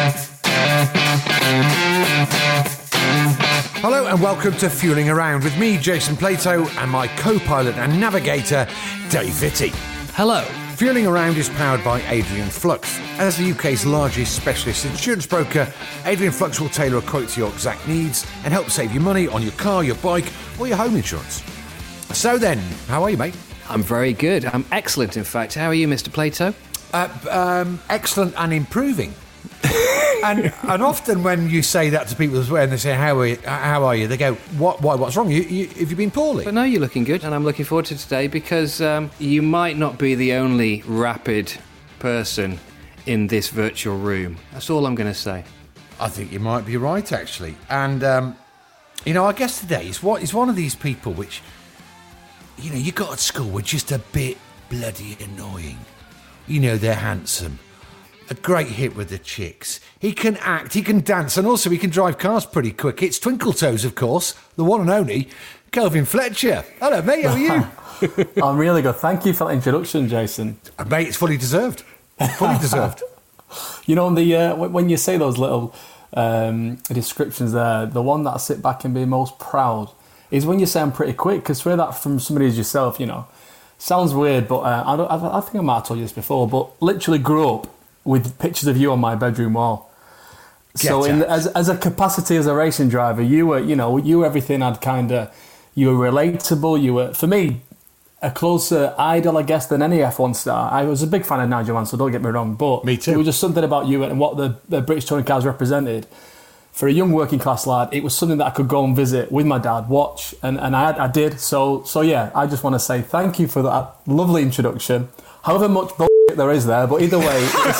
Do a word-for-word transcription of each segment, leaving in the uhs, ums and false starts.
Hello and welcome to Fueling Around with me, Jason Plato, and my co-pilot and navigator, Dave Vitti. Hello. Fueling Around is powered by Adrian Flux. As the U K's largest specialist insurance broker, Adrian Flux will tailor a quote to your exact needs and help save you money on your car, your bike, or your home insurance. So then, how are you, mate? I'm very good. I'm excellent, in fact. How are you, Mister Plato? Uh, um, excellent and improving. and and often when you say that to people as well, and they say, how are you, how are you? They go, what, why, what's wrong? You, you, have you been poorly? But no, you're looking good, and I'm looking forward to today because um, you might not be the only rapid person in this virtual room. That's all I'm going to say. I think you might be right, actually. And, um, you know, I guess today is what is one of these people which, you know, you got at school were just a bit bloody annoying. You know, they're handsome. A great hit with the chicks. He can act, he can dance, and also he can drive cars pretty quick. It's Twinkle Toes, of course, the one and only Kelvin Fletcher. Hello, mate, how are you? I'm really good. Thank you for that introduction, Jason. Uh, mate, it's fully deserved. Fully deserved. You know, the uh, when you say those little um, descriptions there, the one that I sit back and be most proud is when you say I'm pretty quick, because for that from somebody as yourself, you know, sounds weird, but uh, I, don't, I, I think I might have told you this before, but literally grew up with pictures of you on my bedroom wall. Get so in, as as a capacity as a racing driver, you were, you know, you were everything I'd kind of, you were relatable, you were, for me, a closer idol, I guess, than any F one star. I was a big fan of Nigel Mansell, don't get me wrong, but me too. It was just something about you and what the, the British touring cars represented. For a young working class lad, it was something that I could go and visit with my dad, watch, and, and I, I did. So, so yeah, I just want to say thank you for that lovely introduction. However much bullshit there is there, but either way,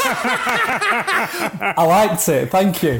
I liked it. Thank you.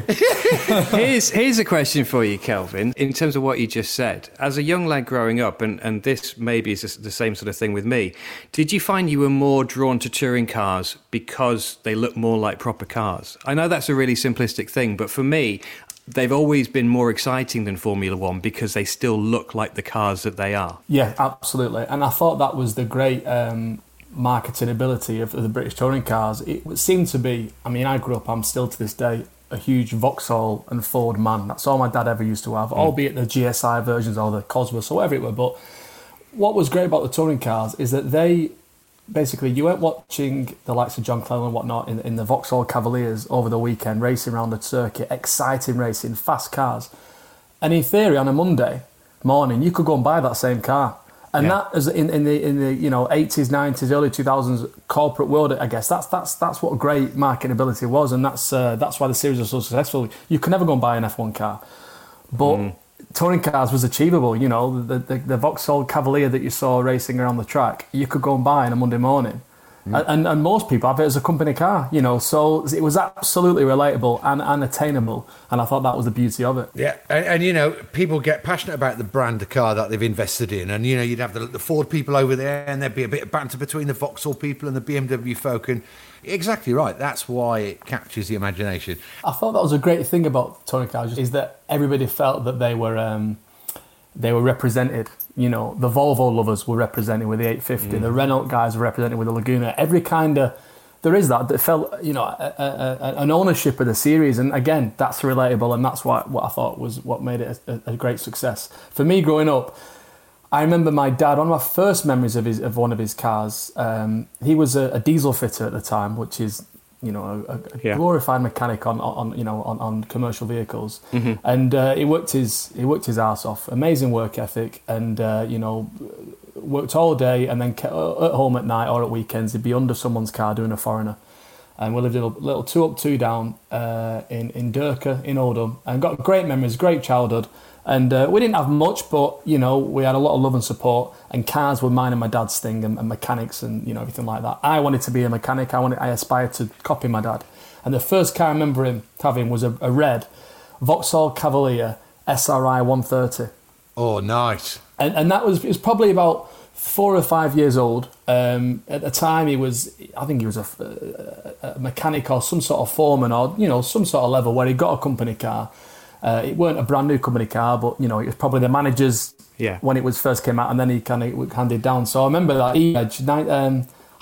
here's here's a question for you, Kelvin. In terms of what you just said, as a young lad growing up, and, and this maybe is the same sort of thing with me, did you find you were more drawn to touring cars because they look more like proper cars? I know that's a really simplistic thing, but for me, they've always been more exciting than Formula One because they still look like the cars that they are. Yeah, absolutely. And I thought that was the great Um, marketing ability of the British touring cars. It seemed to be, I mean, I grew up, I'm still to this day a huge Vauxhall and Ford man. That's all my dad ever used to have, mm. albeit the G S I versions or the Cosworth or whatever it were. But what was great about the touring cars is that they basically, you weren't watching the likes of John Cleland and whatnot in, in the Vauxhall Cavaliers over the weekend, racing around the circuit, exciting racing, fast cars. And in theory, on a Monday morning, you could go and buy that same car. And yeah. that is in, in the in the you know eighties, nineties, early two thousands corporate world. I guess that's that's that's what great marketing ability was, and that's uh, that's why the series was so successful. You could never go and buy an F one car, but mm. touring cars was achievable. You know, the, the the Vauxhall Cavalier that you saw racing around the track, you could go and buy on a Monday morning. Mm. And, and most people have it as a company car, you know, so it was absolutely relatable and, and attainable, and I thought that was the beauty of it. Yeah, and, and you know, people get passionate about the brand of car that they've invested in, and you know, you'd have the, the Ford people over there, and there'd be a bit of banter between the Vauxhall people and the B M W folk, and exactly right, that's why it captures the imagination. I thought that was a great thing about touring cars, is that everybody felt that they were um, they were represented. You know, the Volvo lovers were represented with the eight fifty, mm. the Renault guys were represented with the Laguna. Every kind of, there is that, that felt, you know, a, a, a, an ownership of the series. And again, that's relatable, and that's what, what I thought was what made it a, a great success. For me growing up, I remember my dad, one of my first memories of his of one of his cars, um, he was a, a diesel fitter at the time, which is, you know, a, a yeah. glorified mechanic on, on you know on, on commercial vehicles, mm-hmm. and uh, he worked his he worked his ass off. Amazing work ethic, and uh, you know, worked all day, and then at home at night or at weekends he'd be under someone's car doing a foreigner. And we lived in a little two up, two down uh, in in Durka in Oldham, and got great memories, great childhood. And uh, we didn't have much, but, you know, we had a lot of love and support, and cars were mine and my dad's thing, and, and mechanics and, you know, everything like that. I wanted to be a mechanic. I wanted, I aspired to copy my dad. And the first car I remember him having was a, a red Vauxhall Cavalier S R I one thirty. Oh, nice. And and that was, it was probably about four or five years old. Um, at the time, he was, I think he was a, a, a mechanic or some sort of foreman or, you know, some sort of level where he got a company car. Uh, it weren't a brand new company car, but, you know, it was probably the manager's yeah. when it was first came out, and then he kind of handed down. So I remember that E-Edge, um, I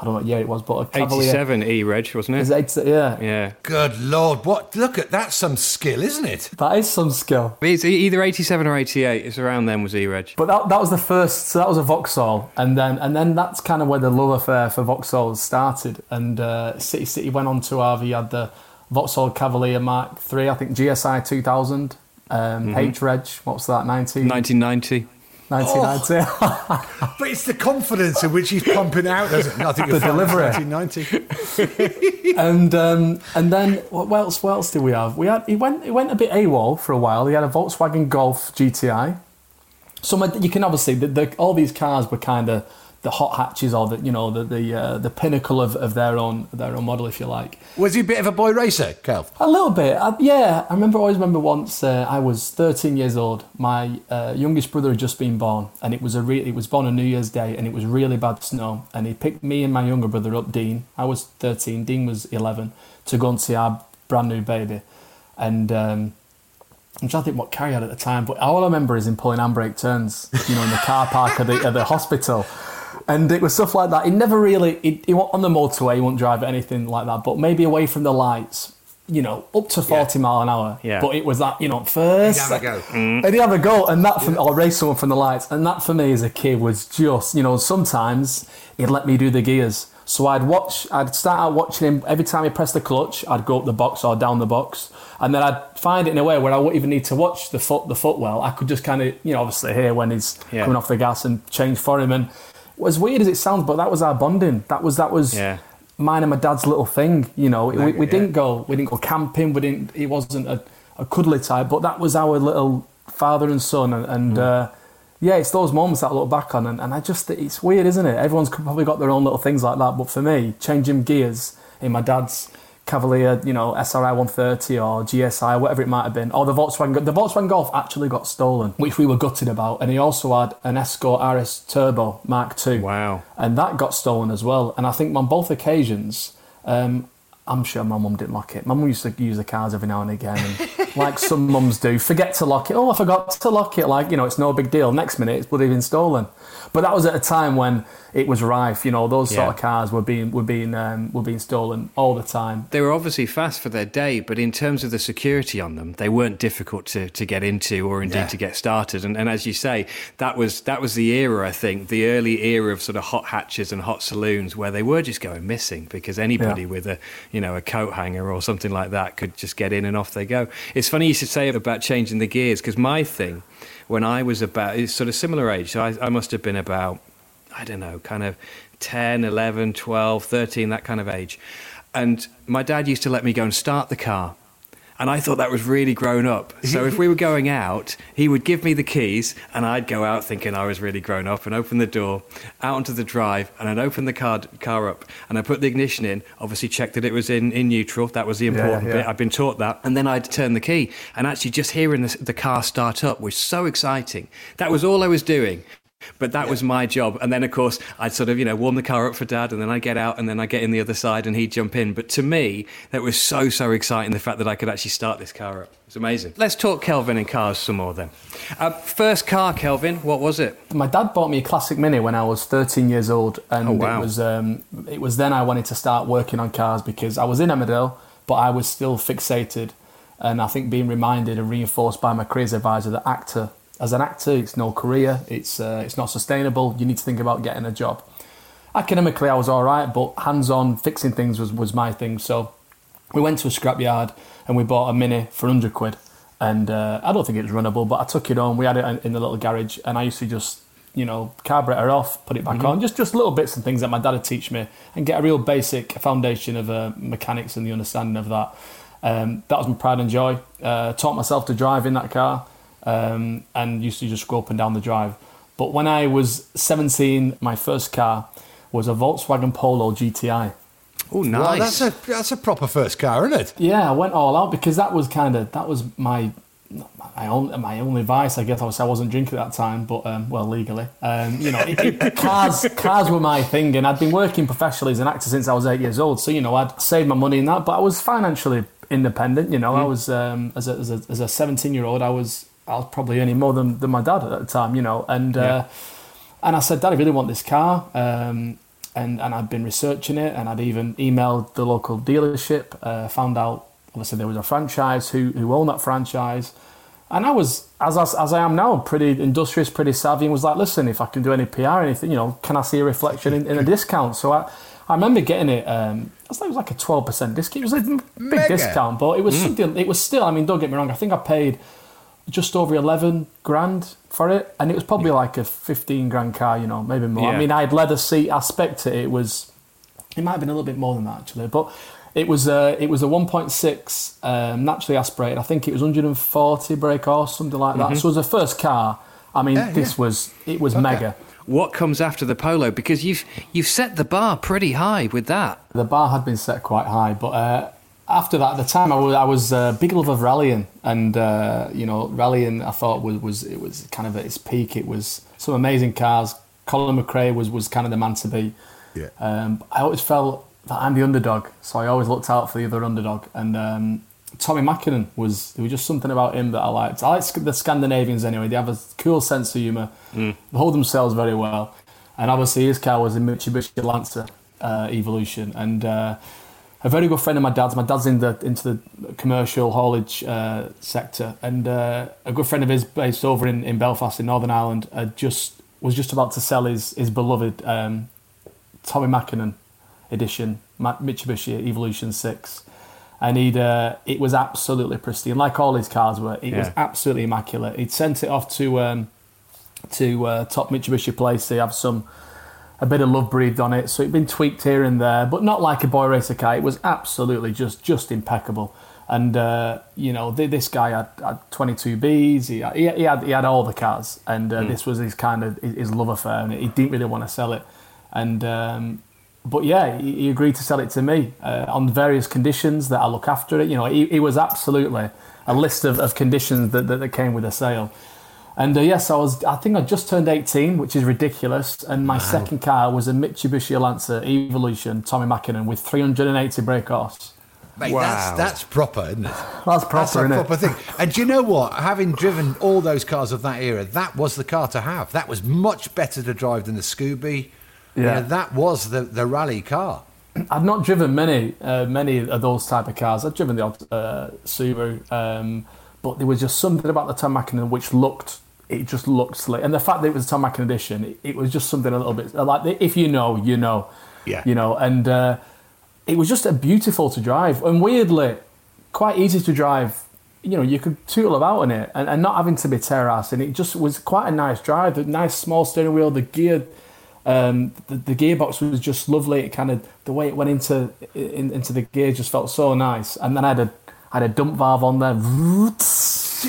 I don't know what year it was, but a Cavalier. eighty-seven E-Reg, wasn't it? It's eight, yeah. Yeah. Good Lord, what? Look at that's some skill, isn't it? That is some skill. It's e- either eighty-seven or eighty-eight. It's around then was E-Reg. But that that was the first, so that was a Vauxhall, and then and then that's kind of where the love affair for Vauxhalls started. And uh, City City went on to have, he had the Vauxhall Cavalier Mark three, I think G S I two thousand, um, mm-hmm. H-Reg, what's that, nineteen? nineteen ninety. nineteen ninety. Oh, but it's the confidence in which he's pumping out, doesn't it? I think the delivery. nineteen ninety. and um, and then what else? What else did we have? We had he went he went a bit AWOL for a while. He had a Volkswagen Golf G T I. So my, you can obviously the, the, all these cars were kind of the hot hatches, or the you know the the uh, the pinnacle of, of their own their own model, if you like. Was he a bit of a boy racer, Kelv? A little bit, I, yeah. I remember. I always remember once uh, I was thirteen years old. My uh, youngest brother had just been born, and it was a re- it was born on New Year's Day, and it was really bad snow. And he picked me and my younger brother up, Dean. I was thirteen, Dean was eleven, to go and see our brand new baby. And um, I'm trying to think what car he had at the time, but all I remember is him pulling handbrake turns, you know, in the car park at the, at the hospital. And it was stuff like that. He never really, he, he on the motorway, he wouldn't drive at anything like that, but maybe away from the lights, you know, up to forty yeah. mile an hour. Yeah. But it was that, you know, first. He'd have a go. Mm. And he'd have a go, and that, for, yeah. or race someone from the lights. And that for me as a kid was just, you know, sometimes he'd let me do the gears. So I'd watch, I'd start out watching him. Every time he pressed the clutch, I'd go up the box or down the box. And then I'd find it in a way where I wouldn't even need to watch the foot, the footwell. I could just kind of, you know, obviously hear when he's yeah. coming off the gas and change for him. And as weird as it sounds, but that was our bonding. That was that was yeah. mine and my dad's little thing. You know, we, we yeah. didn't go we didn't go camping. We didn't. He wasn't a, a cuddly type, but that was our little father and son. And, and mm. uh, yeah, it's those moments that I look back on, and, and I just it's weird, isn't it? Everyone's probably got their own little things like that, but for me, changing gears in my dad's Cavalier, you know, S R I one thirty or G S I, whatever it might have been, or the Volkswagen. The Volkswagen Golf actually got stolen, which we were gutted about, and he also had an Escort R S Turbo Mark two. Wow. And that got stolen as well. And I think on both occasions, um, I'm sure my mum didn't lock it. My mum used to use the cars every now and again, and like some mums do, forget to lock it. Oh, I forgot to lock it. Like, you know, it's no big deal. Next minute, it's bloody been stolen. But that was at a time when it was rife. You know, those yeah. sort of cars were being were being um, were being stolen all the time. They were obviously fast for their day, but in terms of the security on them, they weren't difficult to, to get into or indeed yeah. to get started. And, and as you say, that was that was the era, I think, the early era of sort of hot hatches and hot saloons where they were just going missing because anybody yeah. with a you know a coat hanger or something like that could just get in and off they go. It's funny you should say about changing the gears, because my thing when I was about it's sort of similar age, so I, I must have been about I don't know, kind of ten, eleven, twelve, thirteen, that kind of age. And my dad used to let me go and start the car. And I thought that was really grown up. So if we were going out, he would give me the keys and I'd go out thinking I was really grown up and open the door, out onto the drive, and I'd open the car car up and I'd put the ignition in, obviously check that it was in, in neutral. That was the important yeah, yeah. bit. I'd been taught that. And then I'd turn the key. And actually just hearing the, the car start up was so exciting. That was all I was doing. But that yeah. was my job. And then, of course, I'd sort of, you know, warm the car up for Dad, and then I'd get out, and then I'd get in the other side, and he'd jump in. But to me, that was so, so exciting, the fact that I could actually start this car up. It's amazing. Let's talk Kelvin and cars some more then. Uh, first car, Kelvin, what was it? My dad bought me a Classic Mini when I was thirteen years old. And oh, wow. it was um, it was then I wanted to start working on cars, because I was in Emmerdale, but I was still fixated. And I think being reminded and reinforced by my careers advisor that actor, as an actor, it's no career, it's uh, it's not sustainable, you need to think about getting a job. Academically, I was all right, but hands-on fixing things was, was my thing. So we went to a scrapyard and we bought a Mini for one hundred quid. And uh, I don't think it was runnable, but I took it home, we had it in the little garage, and I used to just, you know, carburetor off, put it back mm-hmm. on, just, just little bits and things that my dad would teach me, and get a real basic foundation of uh, mechanics and the understanding of that. Um, that was my pride and joy. Uh, taught myself to drive in that car. Um, and used to just go up and down the drive. But when I was seventeen, my first car was a Volkswagen Polo G T I. Oh, nice! Well, that's a that's a proper first car, isn't it? Yeah, I went all out because that was kind of that was my my only my only vice. I guess obviously I wasn't drinking at that time, but um, well, legally, um, you know, it, it, cars cars were my thing, and I'd been working professionally as an actor since I was eight years old. So you know, I'd saved my money in that, but I was financially independent. You know, mm. I was um, as a as a as a seventeen year old, I was. I was probably earning more than, than my dad at the time, you know. And yeah. uh, and I said, Dad, I really want this car. Um, and, and I'd been researching it, and I'd even emailed the local dealership, uh, found out, obviously, there was a franchise who, who owned that franchise. And I was, as I, as I am now, pretty industrious, pretty savvy, and was like, listen, if I can do any P R or anything, you know, can I see a reflection in, in a discount? So I, I remember getting it, um, I think it was like a twelve percent discount. It was a big Mega. discount, but it was mm. something, it was still, I mean, don't get me wrong, I think I paid just over eleven grand for it, and it was probably yeah. like a fifteen grand car, you know, maybe more. Yeah. I mean, I had leather seat aspect to it. It was, it might have been a little bit more than that, actually, but it was a, it was a one point six um, naturally aspirated. I think it was one hundred forty brake horse, something like that. Mm-hmm. So it was the first car. I mean, yeah, this yeah. was, it was okay. mega. What comes after the Polo? Because you've you've set the bar pretty high with that. The bar had been set quite high, but uh, after that, at the time, I was I was a big love of rallying, and uh, you know, rallying I thought was, was it was kind of at its peak. It was some amazing cars. Colin McRae was was kind of the man to be. Yeah. Um, I always felt that I'm the underdog, so I always looked out for the other underdog. And um, Tommy Mäkinen was, there was just something about him that I liked. I like the Scandinavians anyway. They have a cool sense of humour. Mm. They hold themselves very well. And obviously his car was a Mitsubishi Lancer uh, Evolution. And uh, a very good friend of my dad's. My dad's in the into the commercial haulage uh, sector. And uh, a good friend of his based over in, in Belfast in Northern Ireland uh, just was just about to sell his, his beloved um, Tommy Mäkinen edition, Mitsubishi Evolution six, and he'd uh, it was absolutely pristine, like all his cars were. It yeah. was absolutely immaculate. He'd sent it off to um, to uh, Top Mitsubishi Place to have some a bit of love breathed on it, so it'd been tweaked here and there, but not like a boy racer car. It was absolutely just just impeccable. And uh, you know, this guy had, had twenty-two Bs. He had, he had he had all the cars, and uh, mm. this was his kind of his love affair, and he didn't really want to sell it. And um, But yeah, he agreed to sell it to me uh, on various conditions that I look after it. You know, it, it was absolutely a list of, of conditions that, that, that came with the sale. And uh, yes, I was. I think I just turned eighteen, which is ridiculous. And my wow. second car was a Mitsubishi Lancer Evolution Tommy Mäkinen with three hundred eighty brake horse. Mate, wow. that's that's proper, isn't it? That's proper, that's a isn't proper it? thing. And do you know what? Having driven all those cars of that era, that was the car to have. That was much better to drive than the Scooby. Yeah, yeah that was the, the rally car. I've not driven many uh, many of those type of cars. I've driven the odd uh, Subaru, um, but there was just something about the Tom Mäkinen which looked, it just looked slick. And the fact that it was a Tom Mäkinen edition, it, it was just something a little bit like, if you know, you know. Yeah. You know, and uh, it was just a beautiful to drive, and weirdly quite easy to drive. You know, you could tootle about in it and, and not having to be terrace, and it just was quite a nice drive. The nice small steering wheel, the gear. Um, the, the gearbox was just lovely. It kind of, the way it went into in, into the gear just felt so nice. And then I had a I had a dump valve on there. So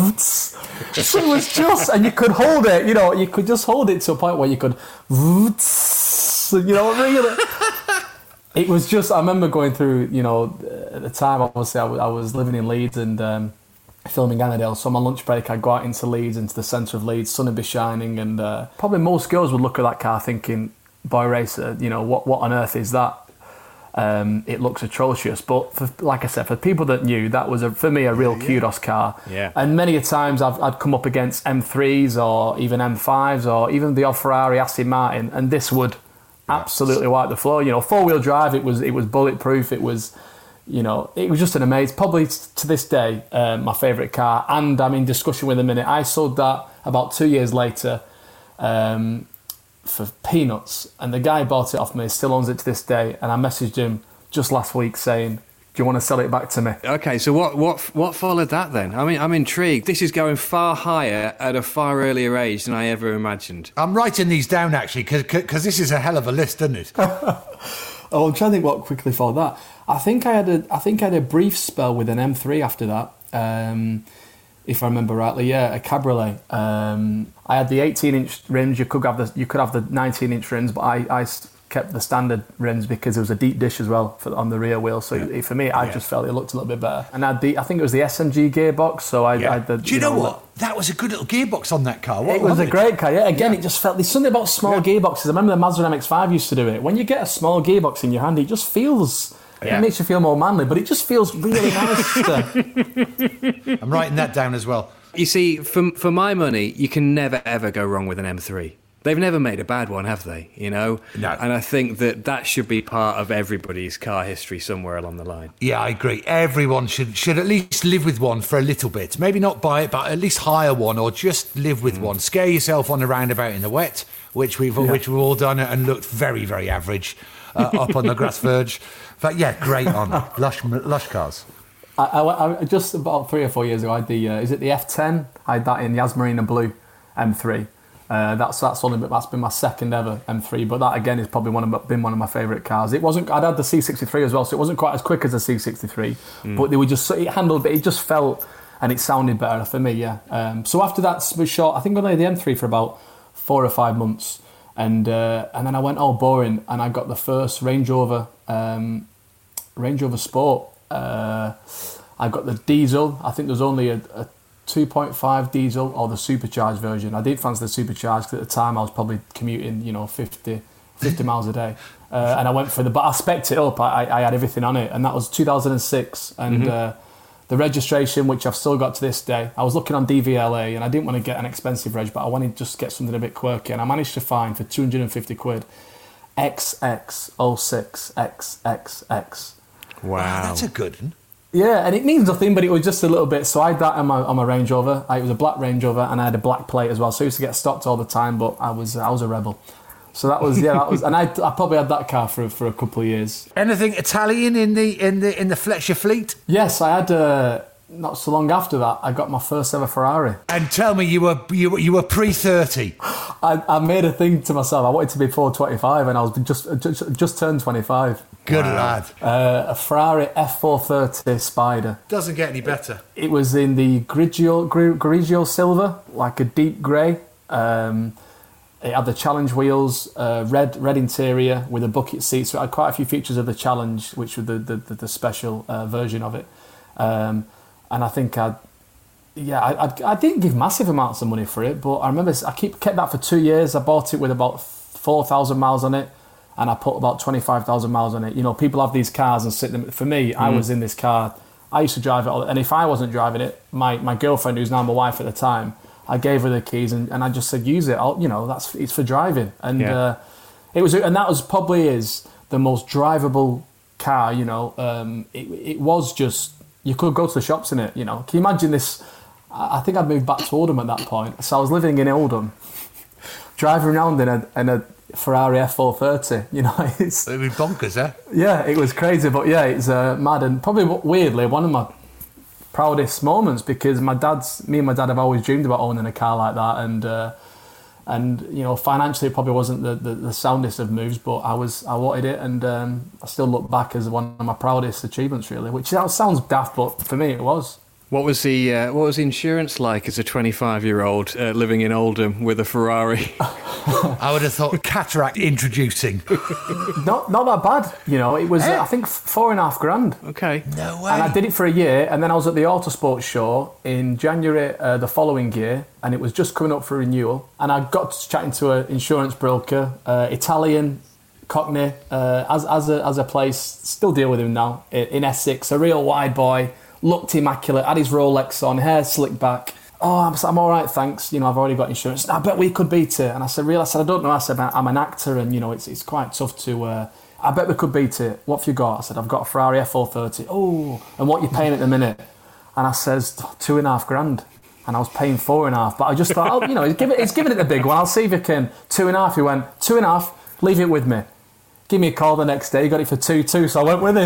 it was just, and you could hold it. You know, you could just hold it to a point where you could, you know, really. It was just. I remember going through. You know, at the time, obviously, I was, I was living in Leeds and. Um, filming Annandale, so on my lunch break I'd go out into Leeds, into the centre of Leeds, sun would be shining, and uh, probably most girls would look at that car thinking, boy racer, you know, what what on earth is that? Um, it looks atrocious, but for, like I said, for people that knew, that was a, for me a real yeah, kudos yeah. car. Yeah. And many a times I've, I'd come up against M threes or even M fives or even the odd Ferrari Aston Martin, and this would absolutely wipe the floor. You know, four wheel drive, it was it was bulletproof, it was. You know, it was just an amazing, probably to this day, uh, my favourite car. And I'm in discussion with him in it. I sold that about two years later um, for peanuts. And the guy bought it off me, still owns it to this day. And I messaged him just last week saying, do you want to sell it back to me? Okay, so what what what followed that then? I mean, I'm intrigued. This is going far higher at a far earlier age than I ever imagined. I'm writing these down, actually, because this is a hell of a list, isn't it? Oh, I'm trying to think what quickly followed that. I think I had a I think I had a brief spell with an M three after that, um, if I remember rightly. Yeah, a cabriolet. Um, I had the eighteen inch rims. You could have the you could have the nineteen inch rims, but I, I kept the standard rims because there was a deep dish as well for, on the rear wheel. So yeah. for me, I yeah. just felt it looked a little bit better. And I had the I think it was the S M G gearbox. So I, yeah. I had the. Do you, you know, know what? That was a good little gearbox on that car. What, it was a great car. Yeah. Again, yeah. it just felt. There's something about small yeah. gearboxes. I remember the Mazda M X five used to do it. When you get a small gearbox in your hand, it just feels. Yeah. It makes you feel more manly, but it just feels really nice. To... I'm writing that down as well. You see, for for my money, you can never ever go wrong with an M three. they've never made a bad one, have they? You know? No. And I think that that should be part of everybody's car history somewhere along the line. Yeah, I agree. Everyone should should at least live with one for a little bit. Maybe not buy it, but at least hire one or just live with mm. one. Scare yourself on the roundabout in the wet, which we've yeah. which we've all done and looked very, very average uh, up on the grass verge. But yeah, great on lush lush cars. I, I, I just about three or four years ago, I had the uh, is it the F ten? I had that in the Asmarina Blue M three. Uh, that's that's only that's been my second ever M three, but that again is probably one of my, been one of my favourite cars. It wasn't. I'd had the C sixty-three as well, so it wasn't quite as quick as the C sixty-three, mm. but they were just it handled, it just felt and it sounded better for me. Yeah. Um, so after that was short, I think I only had the M three for about four or five months, and uh, and then I went oh boring, and I got the first Range Rover um, Range Rover Sport. Uh, I got the diesel. I think there was only a, a two point five diesel or the supercharged version. I didn't fancy the supercharged because at the time I was probably commuting, you know, fifty, fifty miles a day. Uh, and I went for the, but I spec'd it up. I, I had everything on it, and that was two thousand six. And mm-hmm. uh, the registration, which I've still got to this day, I was looking on D V L A, and I didn't want to get an expensive reg, but I wanted to just get something a bit quirky. And I managed to find for two hundred fifty quid X X oh six X X X. Wow, wow, that's a good one. Yeah, and it means nothing, but it was just a little bit. So I had that on my on my Range Rover. I, it was a black Range Rover, and I had a black plate as well. So I used to get stopped all the time, but I was I was a rebel. So that was yeah, that was, and I I probably had that car for for a couple of years. Anything Italian in the in the in the Fletcher fleet? Yes, I had. Uh, not so long after that, I got my first ever Ferrari. And tell me, you were you were, you were pre thirty. I, I made a thing to myself. I wanted to be before twenty-five, and I was just just, just turned twenty-five. Good wow. lad. Uh, a Ferrari F four thirty Spider. Doesn't get any better. It was in the Grigio, Grigio Silver, like a deep grey. Um, it had the Challenge wheels, uh, red red interior with a bucket seat. So it had quite a few features of the Challenge, which were the the, the, the special uh, version of it. Um, and I think I, yeah, I, I I didn't give massive amounts of money for it, but I remember I keep kept that for two years. I bought it with about four thousand miles on it. And I put about twenty-five thousand miles on it. You know, people have these cars and sit them. For me, mm. I was in this car. I used to drive it all. And if I wasn't driving it, my, my girlfriend, who's now my wife at the time, I gave her the keys and, and I just said, use it. I'll, you know, that's it's for driving. And yeah. uh, it was, and that was probably is the most drivable car. You know, um, it, it was just you could go to the shops in it. You know, can you imagine this? I think I'd moved back to Oldham at that point, so I was living in Oldham, driving around in a in a Ferrari F four thirty, you know, it's... It was bonkers, eh? Yeah, it was crazy, but yeah, it's uh, mad, and probably, weirdly, one of my proudest moments, because my dad's, me and my dad have always dreamed about owning a car like that, and, uh, and you know, financially it probably wasn't the, the, the soundest of moves, but I was, I wanted it, and um, I still look back as one of my proudest achievements, really, which sounds daft, but for me it was. What was the uh, what was the insurance like as a twenty-five-year-old uh, living in Oldham with a Ferrari? I would have thought cataract introducing. not not that bad, you know. It was eh? uh, I think four and a half grand. Okay, no way. And I did it for a year, and then I was at the Autosport show in January uh, the following year, and it was just coming up for renewal. And I got to chatting to an insurance broker, uh, Italian, Cockney, uh, as as a as a place. Still deal with him now in Essex. A real wide boy. Looked immaculate, had his Rolex on, hair slicked back. Oh, I'm, I'm all right, thanks. You know, I've already got insurance. I bet we could beat it. And I said, really? I said, I don't know. I said, I'm an actor, and you know, it's it's quite tough to. Uh, I bet we could beat it. What have you got? I said, I've got a Ferrari F four thirty. Oh, and what are you paying at the minute? And I says, two and a half grand. And I was paying four and a half. But I just thought, oh, you know, he's giving, he's giving it the big one. I'll see if he can. Two and a half. He went, two and a half. Leave it with me. Give me a call the next day. He got it for two two. So I went with him.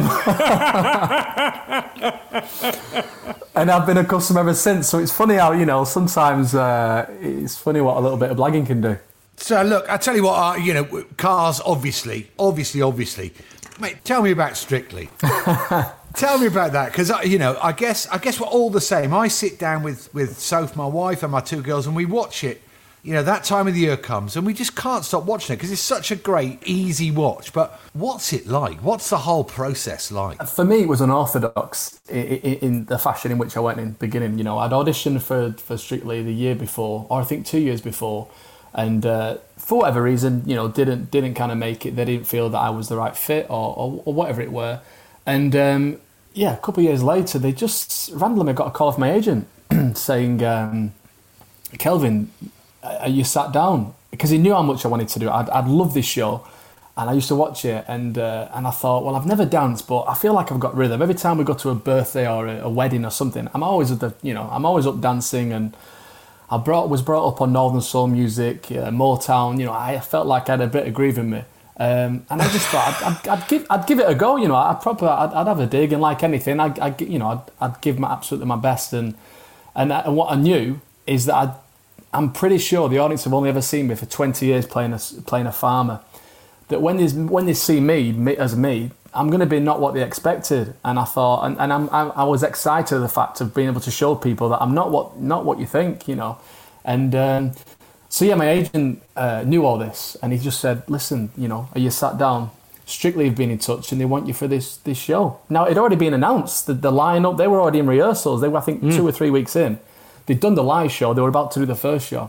And I've been a customer ever since. So it's funny how, you know, sometimes uh, it's funny what a little bit of blagging can do. So look, I tell you what, uh, you know, cars, obviously, obviously, obviously. Mate, tell me about Strictly. Tell me about that, because, you know, I guess I guess we're all the same. I sit down with, with Soph, my wife, and my two girls, and we watch it. You know, that time of the year comes and we just can't stop watching it because it's such a great, easy watch. But what's it like? What's the whole process like? For me, it was unorthodox in, in the fashion in which I went in the beginning. You know, I'd auditioned for, for Strictly the year before, or I think two years before. And uh, for whatever reason, you know, didn't didn't kind of make it. They didn't feel that I was the right fit or, or, or whatever it were. And um, yeah, a couple of years later, they just randomly got a call off my agent saying, um, Kelvin... are you sat down? Because he knew how much I wanted to do it. I'd, I'd love this show. And I used to watch it, and uh, and I thought, well, I've never danced, but I feel like I've got rhythm. Every time we go to a birthday or a, a wedding or something, I'm always at the, you know, I'm always up dancing, and I brought was brought up on Northern Soul music, uh, Motown. You know, I felt like I had a bit of groove in me, um, and I just thought I'd, I'd, I'd give I'd give it a go. You know, I'd probably I'd, I'd have a dig, and like anything, I'd, I'd you know I'd, I'd give my absolutely my best, and and, I, and what I knew is that I'd, I'm pretty sure the audience have only ever seen me for twenty years playing a playing a farmer. That when they when they see me, me as me, I'm going to be not what they expected. And I thought, and, and I'm, I, I was excited at the fact of being able to show people that I'm not what not what you think, you know. And um, so yeah, my agent uh, knew all this, and he just said, "Listen, you know, are you sat down? Strictly have been in touch, and they want you for this this show." Now it'd already been announced, the, the lineup. They were already in rehearsals. They were, I think, mm. two or three weeks in. They'd done the live show. They were about to do the first show.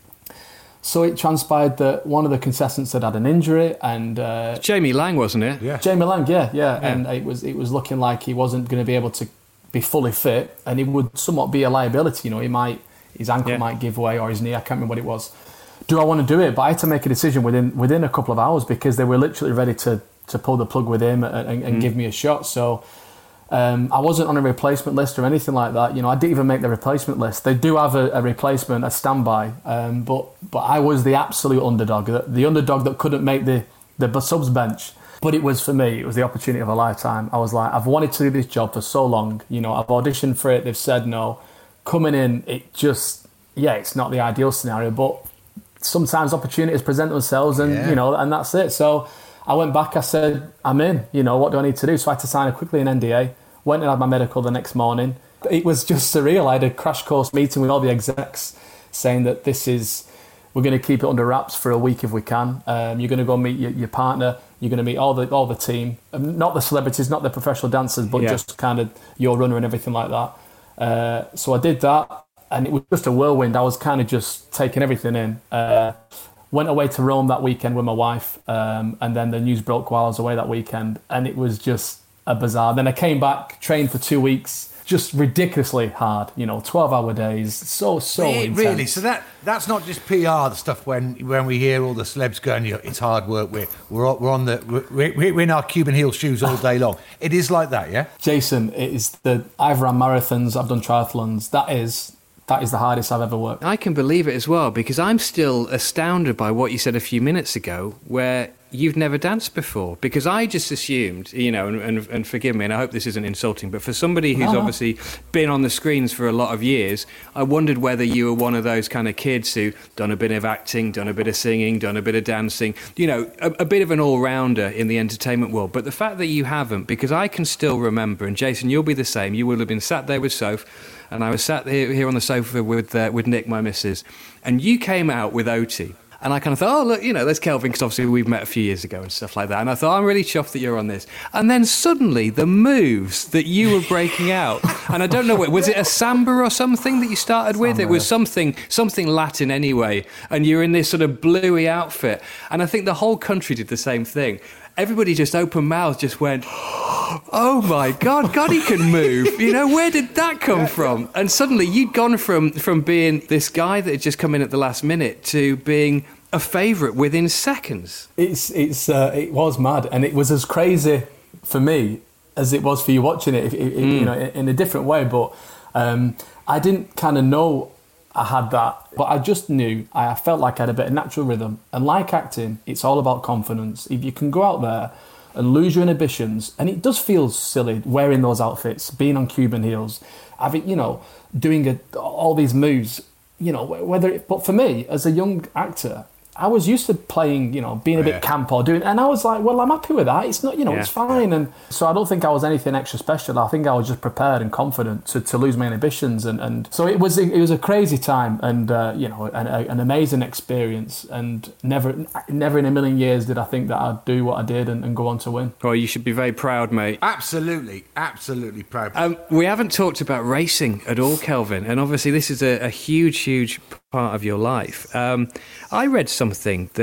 So it transpired that one of the contestants had had an injury, and uh, Jamie Lang, wasn't it? Yeah, Jamie Lang, yeah, yeah, yeah. And it was it was looking like he wasn't going to be able to be fully fit, and he would somewhat be a liability. You know, he might his ankle yeah. might give way, or his knee. I can't remember what it was. Do I want to do it? But I had to make a decision within within a couple of hours because they were literally ready to to pull the plug with him and, and, and mm. give me a shot. So. Um, I wasn't on a replacement list or anything like that. You know, I didn't even make the replacement list. They do have a, a replacement, a standby, um, but but I was the absolute underdog, the, the underdog that couldn't make the, the subs bench. But it was, for me, it was the opportunity of a lifetime. I was like, I've wanted to do this job for so long. You know, I've auditioned for it. They've said no. Coming in, it just, yeah, it's not the ideal scenario, but sometimes opportunities present themselves, and yeah. you know, and that's it. So I went back, I said, I'm in, you know, what do I need to do? So I had to sign a quickly an N D A, went and had my medical the next morning. It was just surreal. I had a crash course meeting with all the execs saying that this is, we're going to keep it under wraps for a week if we can. Um, you're going to go meet your, your partner, you're going to meet all the all the team, not the celebrities, not the professional dancers, but yeah. just kind of your runner and everything like that. Uh, so I did that, and it was just a whirlwind. I was kind of just taking everything in. Uh, Went away to Rome that weekend with my wife, um, and then the news broke while I was away that weekend, and it was just a bizarre. Then I came back, trained for two weeks, just ridiculously hard, you know, twelve-hour days, so, so really, intense. Really? So that that's not just P R, the stuff when when we hear all the celebs going, you know, it's hard work, we're, we're, we're, on the, we're, we're in our Cuban heel shoes all day long. It is like that, yeah? Jason, it is the, I've run marathons, I've done triathlons, that is... That is the hardest I've ever worked. I can believe it as well, because I'm still astounded by what you said a few minutes ago, where you've never danced before. Because I just assumed, you know, and, and, and forgive me, and I hope this isn't insulting, but for somebody who's no. obviously been on the screens for a lot of years, I wondered whether you were one of those kind of kids who done a bit of acting, done a bit of singing, done a bit of dancing, you know, a, a bit of an all-rounder in the entertainment world. But the fact that you haven't, because I can still remember, and Jason, you'll be the same, you will have been sat there with Soph, and I was sat here, here on the sofa with uh, with Nick, my missus, and you came out with O T. And I kind of thought, oh, look, you know, there's Kelvin, because obviously we've met a few years ago and stuff like that. And I thought, I'm really chuffed that you're on this. And then suddenly the moves that you were breaking out, and I don't know, was it a samba or something that you started with? Samba. It was something something Latin anyway. And you're in this sort of bluey outfit. And I think the whole country did the same thing. Everybody just open mouth just went, oh my God, God, he can move. You know, where did that come from? And suddenly you'd gone from, from being this guy that had just come in at the last minute to being a favourite within seconds. It's it's uh, it was mad, and it was as crazy for me as it was for you watching it, it, it mm. you know, in a different way. But um, I didn't kind of know I had that, but I just knew, I felt like I had a bit of natural rhythm. And like acting, it's all about confidence. If you can go out there and lose your inhibitions, and it does feel silly wearing those outfits, being on Cuban heels, having, you know, doing a, all these moves, you know, whether it, but for me, as a young actor, I was used to playing, you know, being a bit yeah. camp or doing, and I was like, well, I'm happy with that. It's not, you know, yeah. it's fine. And so I don't think I was anything extra special. I think I was just prepared and confident to, to lose my inhibitions. And, and so it was, it was a crazy time, and, uh, you know, an, an amazing experience. And never, never in a million years did I think that I'd do what I did and, and go on to win. Well, you should be very proud, mate. Absolutely, absolutely proud. Um, we haven't talked about racing at all, Kelvin. And obviously this is a, a huge, huge part of your life. Um, I read something that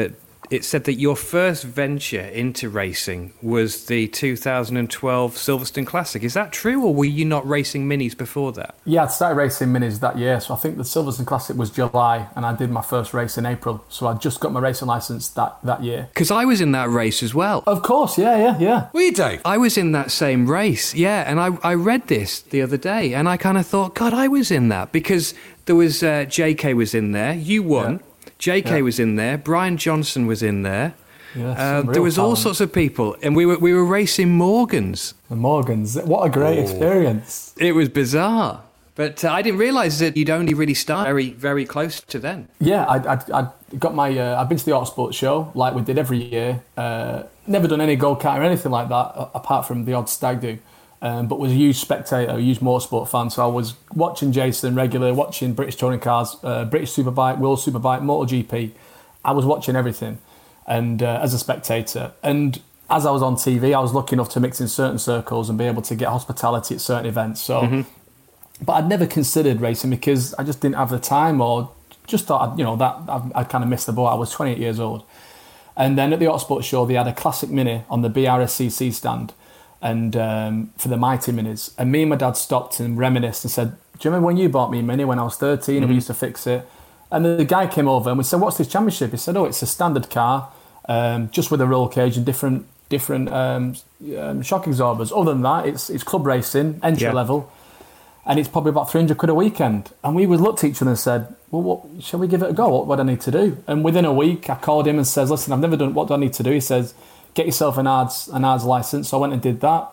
it said that your first venture into racing was the two thousand twelve Silverstone Classic. Is that true, or were you not racing minis before that? Yeah, I started racing minis that year. So I think the Silverstone Classic was July, and I did my first race in April. So I just got my racing licence that, that year. Because I was in that race as well. Of course, yeah, yeah, yeah. Were you, Dave? I was in that same race, yeah. And I, I read this the other day, and I kind of thought, God, I was in that. Because there was uh, J K was in there. You won. Yeah. J K yeah. was in there. Brian Johnson was in there. Yeah, uh, there was talent. all sorts of people, and we were we were racing Morgans. The Morgans, what a great oh. experience! It was bizarre, but uh, I didn't realise that you'd only really started very very close to then. Yeah, I I I got my uh, I've been to the Autosport show like we did every year. Uh, never done any go-kart or anything like that apart from the odd stag do. Um, but was a huge spectator, a huge motorsport fan. So I was watching Jason regularly, watching British touring cars, uh, British Superbike, World Superbike, MotoGP. I was watching everything, and uh, as a spectator. And as I was on T V, I was lucky enough to mix in certain circles and be able to get hospitality at certain events. So, mm-hmm. but I'd never considered racing because I just didn't have the time, or just thought, I'd, you know, that I'd, I'd kind of missed the boat. I was twenty-eight years old, and then at the Autosport show, they had a classic mini on the B R S C C stand. And um, for the Mighty Minis. And me and my dad stopped and reminisced and said, do you remember when you bought me a Mini when I was thirteen mm-hmm. and we used to fix it? And the guy came over and we said, what's this championship? He said, oh, it's a standard car, um, just with a roll cage and different different um, um, shock absorbers. Other than that, it's it's club racing, entry yeah. level, and it's probably about three hundred quid a weekend. And we would look at each other and said, well, what, shall we give it a go? What, what do I need to do? And within a week, I called him and says, listen, I've never done, what do I need to do? He says, get yourself an A D S, an A D S license. So I went and did that.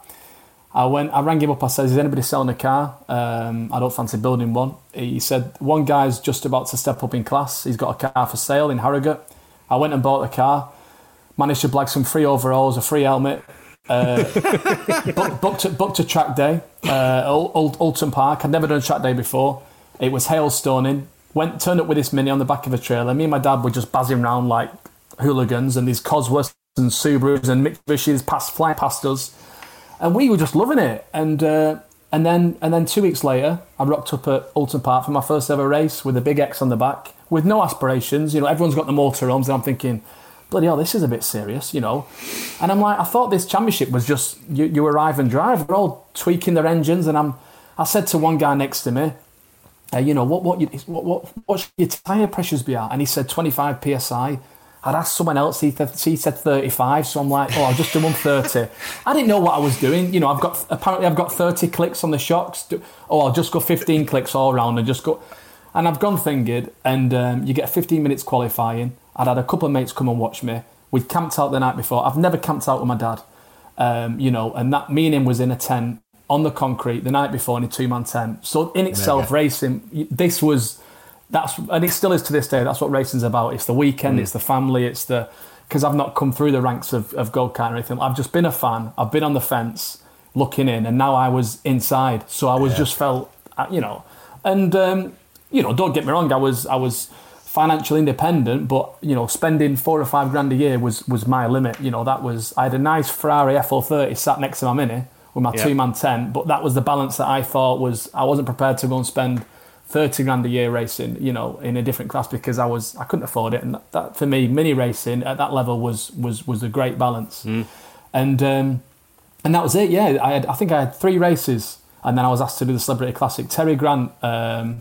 I went. I rang him up. I said, is anybody selling a car? Um, I don't fancy building one. He said, one guy's just about to step up in class. He's got a car for sale in Harrogate. I went and bought the car. Managed to blag some free overalls, a free helmet. Uh, booked, booked, a, booked a track day, uh, Old, Oulton Park. I'd never done a track day before. It was hailstoning. Went, turned up with this Mini on the back of a trailer. Me and my dad were just buzzing around like hooligans, and these Cosworths and Subarus and Mitsubishis passed, flying past us, and we were just loving it. And uh, and then and then two weeks later, I rocked up at Oulton Park for my first ever race with a big X on the back, with no aspirations. You know, everyone's got the motorhomes, and I'm thinking, bloody hell, this is a bit serious, you know. And I'm like, I thought this championship was just you, you arrive and drive. They're all tweaking their engines, and I'm. I said to one guy next to me, uh, you know, what what, you, what what what should your tyre pressures be at? And he said twenty-five P S I. I'd asked someone else, he, th- he said thirty-five, so I'm like, oh, I'll just do one thirty. I didn't know what I was doing. You know, I've got, apparently I've got thirty clicks on the shocks. Oh, I'll just go fifteen clicks all around and just go. And I've gone fingered, and um, you get fifteen minutes qualifying. I'd had a couple of mates come and watch me. We'd camped out the night before. I've never camped out with my dad, um, you know, and that, me and him was in a tent on the concrete the night before in a two-man tent. So in itself, Mega. Racing, this was... That's and it still is to this day. That's what racing's about. It's the weekend. Mm. It's the family. It's the because I've not come through the ranks of, of go-kart or anything. I've just been a fan. I've been on the fence, looking in, and now I was inside. So I was yeah. just felt, you know, and um, you know, don't get me wrong. I was I was financially independent, but you know, spending four or five grand a year was was my limit. You know, that was I had a nice Ferrari F four thirty sat next to my Mini with my yeah. two-man tent, but that was the balance that I thought was I wasn't prepared to go and spend thirty grand a year racing, you know, in a different class because I was I couldn't afford it, and that, that for me, mini racing at that level was was was a great balance, mm. and um, and that was it. Yeah, I had I think I had three races, and then I was asked to do the Celebrity Classic. Terry Grant, um,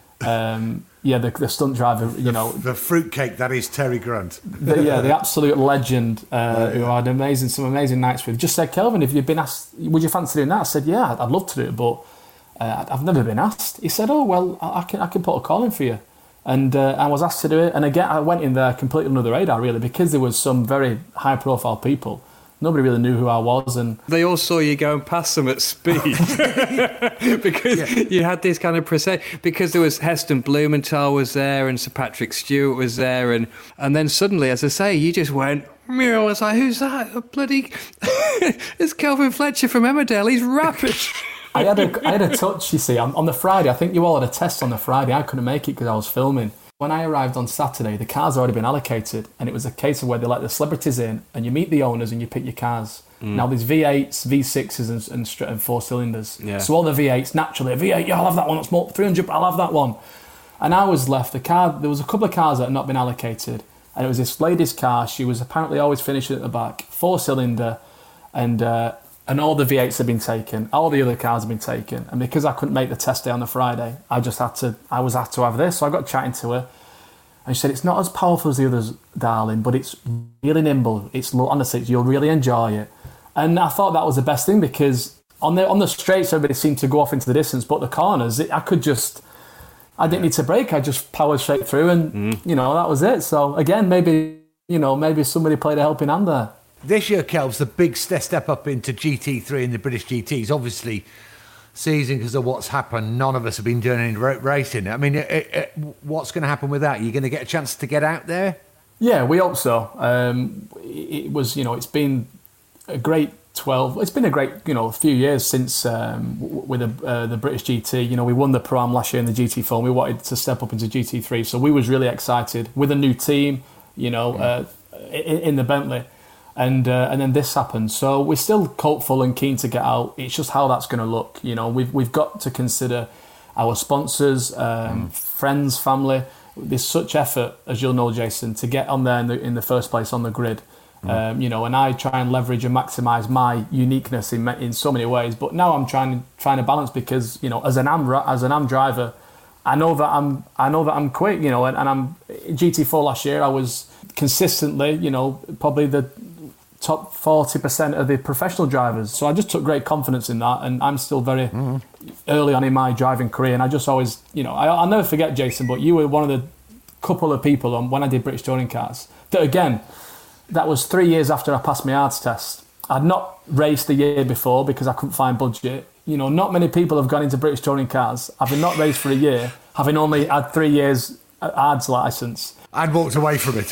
um, yeah, the, the stunt driver, you know, the fruitcake that is Terry Grant, the, yeah, the absolute legend, uh, yeah. who I had amazing some amazing nights with. Just said, Kelvin, if you've been asked, would you fancy doing that? I said, yeah, I'd love to do it, but. Uh, I've never been asked. He said, "Oh well, I can I can put a call in for you," and uh, I was asked to do it. And again, I went in there completely under the radar, really, because there was some very high-profile people. Nobody really knew who I was, and they all saw you going past them at speed because yeah. you had this kind of process. Because there was Heston Blumenthal was there, and Sir Patrick Stewart was there, and and then suddenly, as I say, you just went. I was like, "Who's that? A bloody, it's Kelvin Fletcher from Emmerdale. He's rapid." I had a I had a touch, you see, on, on the Friday. I think you all had a test on the Friday. I couldn't make it because I was filming. When I arrived on Saturday, the cars had already been allocated, and it was a case of where they let the celebrities in, and you meet the owners and you pick your cars. Mm. Now there's V eights, V sixes, and, and, and four cylinders. Yeah. So all the V eights, naturally, V eight, yeah, I'll have that one. That's more three hundred. I'll have that one. And I was left. The car. There was a couple of cars that had not been allocated. and it was this lady's car. She was apparently always finishing at the back, four cylinder, and uh, and all the V eights had been taken, all the other cars had been taken, and because I couldn't make the test day on the Friday, I just had to I was had to have this. So I got chatting to her, and she said, "It's not as powerful as the others, darling, but it's really nimble. It's honestly, you'll really enjoy it." And I thought that was the best thing, because on the on the straights, everybody seemed to go off into the distance, but the corners, it, I could just, I didn't need to brake. I just powered straight through, and mm. you know, that was it. So again, maybe you know, maybe somebody played a helping hand there. This year, Kelv's the big step up into G T three and the British G Ts. Obviously, season because of what's happened, none of us have been doing any racing. I mean, it, it, what's going to happen with that? You're going to get a chance to get out there? Yeah, we hope so. Um, it was, you know, it's been a great twelve. It's been a great, you know, few years since um, with the, uh, the British G T. You know, we won the Pro-Am last year in the G T four. And we wanted to step up into G T three, so we was really excited with a new team. You know, uh, in, in the Bentley, and uh, and then this happened. So we're still hopeful and keen to get out. It's just how that's going to look. You know, we've we've got to consider our sponsors, um, mm. friends, family. There's such effort, as you'll know, Jason, to get on there in the, in the first place on the grid. Mm. Um, you know, and I try and leverage and maximise my uniqueness in in so many ways. But now I'm trying trying to balance, because you know, as an A M as an A M driver, I know that I'm I know that I'm quick. You know, and, and I'm G T four last year. I was consistently, you know, probably the top forty percent of the professional drivers. So I just took great confidence in that, and I'm still very mm. early on in my driving career. And I just always, you know, I, I'll never forget, Jason, but you were one of the couple of people on when I did British Touring Cars that, again, that was three years after I passed my ARDS test. I'd not raced the year before because I couldn't find budget. You know, not many people have gone into British Touring Cars having not raced for a year, having only had three years ARDS licence. I'd walked away from it.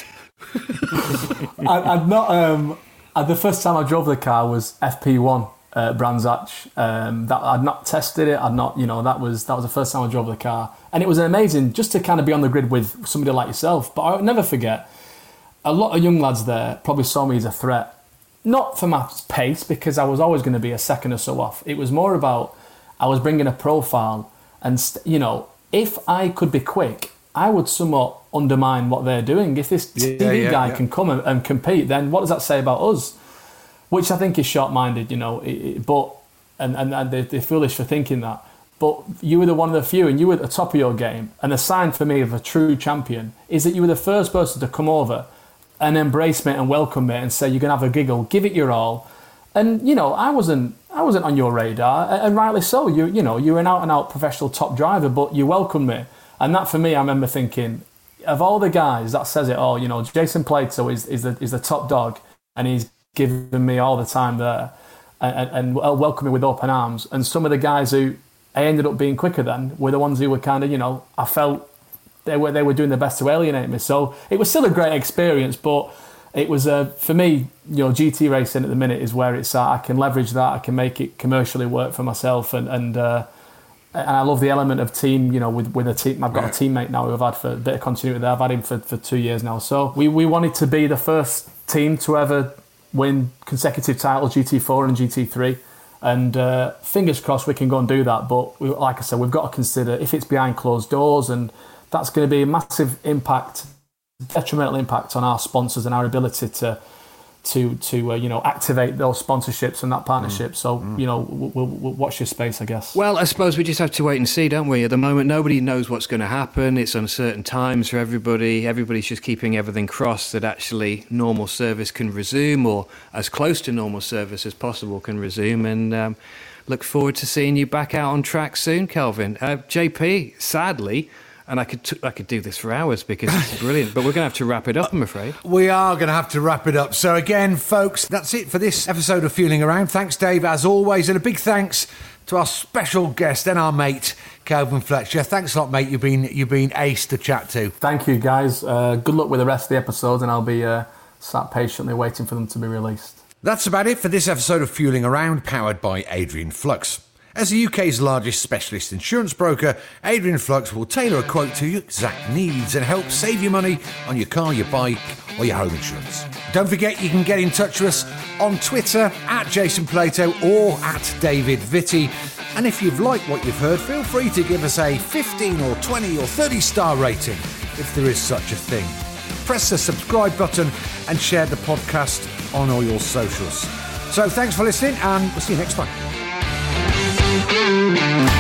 I, I'd not. Um, I, the first time I drove the car was F P one uh, Brands Hatch. Um, that I'd not tested it. I'd not. You know, that was that was the first time I drove the car, and it was amazing just to kind of be on the grid with somebody like yourself. But I'll never forget, a lot of young lads there probably saw me as a threat, not for my pace, because I was always going to be a second or so off. It was more about I was bringing a profile, and you know, if I could be quick, I would somewhat undermine what they're doing. If this yeah, T V yeah, guy yeah. can come and, and compete, then what does that say about us? Which I think is short-minded, you know. It, it, but and and, and they're, they're foolish for thinking that. But you were the one of the few, and you were at the top of your game. And the sign for me of a true champion is that you were the first person to come over and embrace me and welcome me and say you're gonna have a giggle, give it your all. And you know, I wasn't I wasn't on your radar, and rightly so. You you know, you're an out-and-out professional top driver, but you welcomed me. And that for me, I remember thinking, of all the guys, that says it all. You know, Jason Plato is, is, the, is the top dog, and he's given me all the time there and, and welcomed me with open arms. And some of the guys who I ended up being quicker than were the ones who were kind of, you know, I felt they were they were doing their best to alienate me. So it was still a great experience, but it was, uh, for me, you know, G T racing at the minute is where it's at. I can leverage that. I can make it commercially work for myself, and, and uh, And I love the element of team, you know, with, with a team. I've got yeah. a teammate now who I've had for a bit of continuity there. I've had him for, for two years now. So we, we wanted to be the first team to ever win consecutive titles, G T four and G T three. And uh, fingers crossed we can go and do that. But we, like I said, we've got to consider if it's behind closed doors, and that's going to be a massive impact, detrimental impact on our sponsors and our ability to to to uh, you know, activate those sponsorships and that partnership. Mm. So mm. you know, we'll, we'll watch your space, I guess. Well, I suppose we just have to wait and see, don't we? At the moment, nobody knows what's going to happen. It's uncertain times for everybody. Everybody's just keeping everything crossed that actually normal service can resume, or as close to normal service as possible can resume. And um, look forward to seeing you back out on track soon, Kelvin. Uh, J P, sadly. And I could t- I could do this for hours because it's brilliant, but we're going to have to wrap it up, I'm afraid. We are going to have to wrap it up. So again, folks, that's it for this episode of Fueling Around. Thanks, Dave, as always, and a big thanks to our special guest and our mate, Kelvin Fletcher. Thanks a lot, mate. You've been you've been ace to chat to. Thank you, guys. Uh, good luck with the rest of the episodes, and I'll be uh, sat patiently waiting for them to be released. That's about it for this episode of Fueling Around, powered by Adrian Flux. As the U K's largest specialist insurance broker, Adrian Flux will tailor a quote to your exact needs and help save you money on your car, your bike, or your home insurance. Don't forget you can get in touch with us on Twitter at Jason Plato or at David Vitti. And if you've liked what you've heard, feel free to give us a fifteen or twenty or thirty star rating if there is such a thing. press the subscribe button and share the podcast on all your socials. So thanks for listening, and we'll see you next time.